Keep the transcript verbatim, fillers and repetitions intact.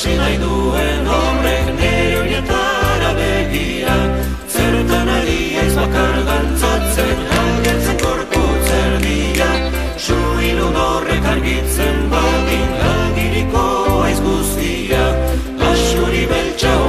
hasi nahi duen horrek nire oinetara begira. Zertan ari aiz bakar dantzatzen, agertzen gorputz erdia. Suilun horrek argitzen badin, agiriko aiz guztia. Asuri beltsa